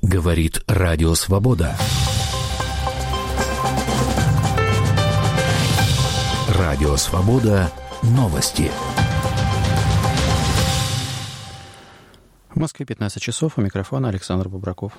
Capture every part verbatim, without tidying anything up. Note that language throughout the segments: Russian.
Говорит Радио Свобода. Радио Свобода. Новости. В Москве пятнадцать часов. У микрофона Александр Бобраков.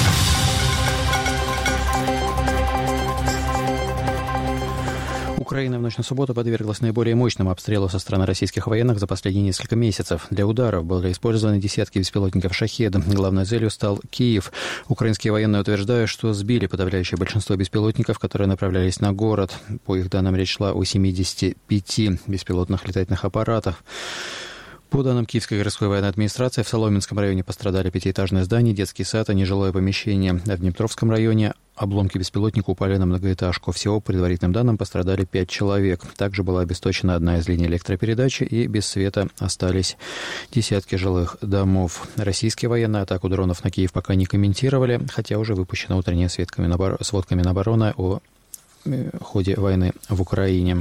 Украина в ночь на субботу подверглась наиболее мощному обстрелу со стороны российских военных за последние несколько месяцев. Для ударов были использованы десятки беспилотников «Шахед». Главной целью стал Киев. Украинские военные утверждают, что сбили подавляющее большинство беспилотников, которые направлялись на город. По их данным, речь шла о семидесяти пяти беспилотных летательных аппаратах. По данным Киевской городской военной администрации, в Соломенском районе пострадали пятиэтажное здание, детский сад и нежилое помещение. А в Днепровском районе обломки беспилотника упали на многоэтажку. Всего, по предварительным данным, пострадали пять человек. Также была обесточена одна из линий электропередачи, и без света остались десятки жилых домов. Российские военные атаку дронов на Киев пока не комментировали, хотя уже выпущена утренняя сводка Минобороны о ходе войны в Украине.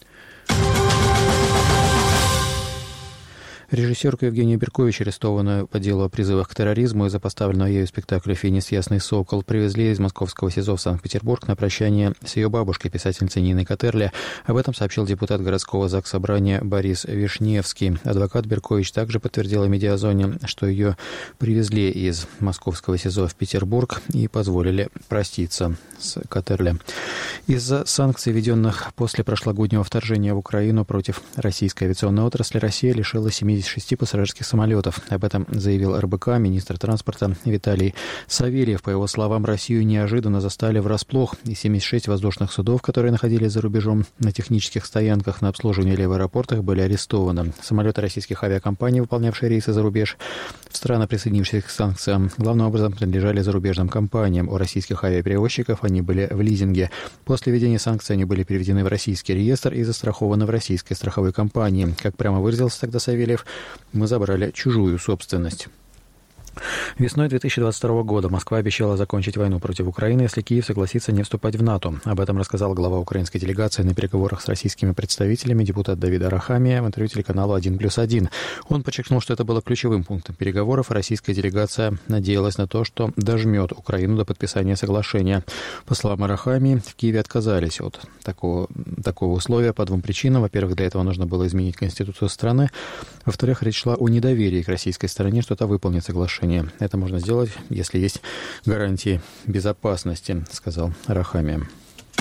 Режиссерку Евгению Беркович, арестованную по делу о призывах к терроризму из-за поставленного ею спектакля «Финис. Ясный сокол», привезли из московского СИЗО в Санкт-Петербург на прощание с ее бабушкой, писательницей Ниной Катерле. Об этом сообщил депутат городского заксобрания Борис Вишневский. Адвокат Беркович также подтвердила медиазоне, что ее привезли из московского СИЗО в Петербург и позволили проститься с Катерле. Из-за санкций, введенных после прошлогоднего вторжения в Украину против российской авиационной отрасли, Россия лишилась семидесяти шести пассажирских самолетов. Об этом заявил эр бэ ка министр транспорта Виталий Савельев. По его словам, Россию неожиданно застали врасплох, и семьдесят шесть воздушных судов, которые находились за рубежом на технических стоянках на обслуживании или в аэропортах, были арестованы. Самолеты российских авиакомпаний, выполнявшие рейсы за рубеж в страны, присоединившиеся к санкциям, главным образом принадлежали зарубежным компаниям. У российских авиаперевозчиков они были в лизинге. После введения санкций они были переведены в российский реестр и застрахованы в российской страховой компании. Как прямо выразился тогда Савельев, мы забрали чужую собственность. Весной две тысячи двадцать второго года Москва обещала закончить войну против Украины, если Киев согласится не вступать в НАТО. Об этом рассказал глава украинской делегации на переговорах с российскими представителями депутат Давид Арахамия в интервью телеканалу один плюс один. Он подчеркнул, что это было ключевым пунктом переговоров, и российская делегация надеялась на то, что дожмет Украину до подписания соглашения. По словам Арахамии, в Киеве отказались от такого, такого условия по двум причинам. Во-первых, для этого нужно было изменить конституцию страны. Во-вторых, речь шла о недоверии к российской стороне, что та выполнит соглашение. Это можно сделать, если есть гарантии безопасности, сказал Арахамия.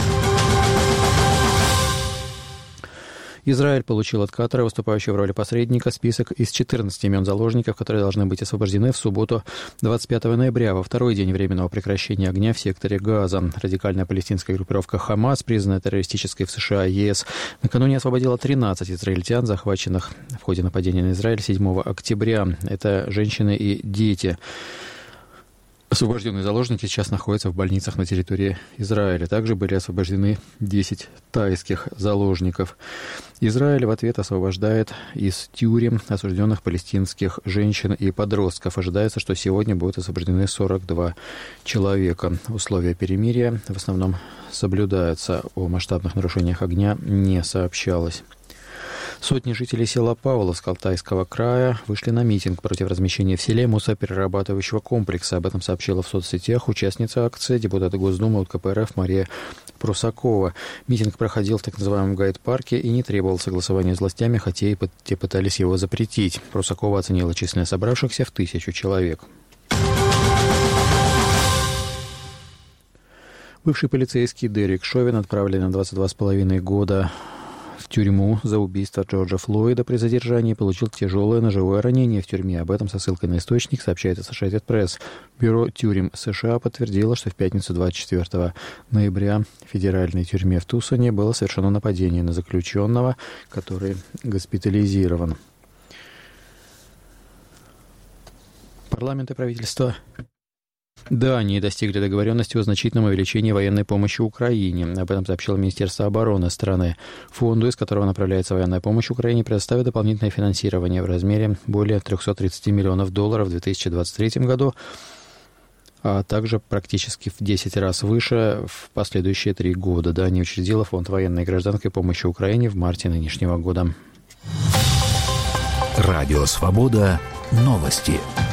Израиль получил от Катара, выступающего в роли посредника, список из четырнадцати имен заложников, которые должны быть освобождены в субботу двадцать пятого ноября, во второй день временного прекращения огня в секторе Газа. Радикальная палестинская группировка «Хамас», признанная террористической в США и ЕС, накануне освободила тринадцать израильтян, захваченных в ходе нападения на Израиль седьмого октября. Это женщины и дети. Освобожденные заложники сейчас находятся в больницах на территории Израиля. Также были освобождены десять тайских заложников. Израиль в ответ освобождает из тюрем осужденных палестинских женщин и подростков. Ожидается, что сегодня будут освобождены сорок два человека. Условия перемирия в основном соблюдаются. О масштабных нарушениях огня не сообщалось. Сотни жителей села Павловск Алтайского края вышли на митинг против размещения в селе мусороперерабатывающего комплекса. Об этом сообщила в соцсетях участница акции, депутата Госдумы от ка пэ эр эф Мария Прусакова. Митинг проходил в так называемом гайд-парке и не требовал согласования с властями, хотя и те пытались его запретить. Прусакова оценила численность собравшихся в тысячу человек. Бывший полицейский Дерек Шовин, отправленный на двадцать два с половиной года в тюрьму за убийство Джорджа Флойда, при задержании получил тяжелое ножевое ранение в тюрьме. Об этом со ссылкой на источник сообщает Associated Press. Бюро тюрем США подтвердило, что в пятницу двадцать четвёртого ноября в федеральной тюрьме в Тусоне было совершено нападение на заключенного, который госпитализирован. Парламент и правительство Дании достигли договоренности о значительном увеличении военной помощи Украине. Об этом сообщило Министерство обороны страны. Фонду, из которого направляется военная помощь Украине, предоставят дополнительное финансирование в размере более триста тридцать миллионов долларов в две тысячи двадцать третьем году, а также практически в десять раз выше в последующие три года. Дания учредила фонд военной и гражданской помощи Украине в марте нынешнего года. Радио «Свобода». Новости.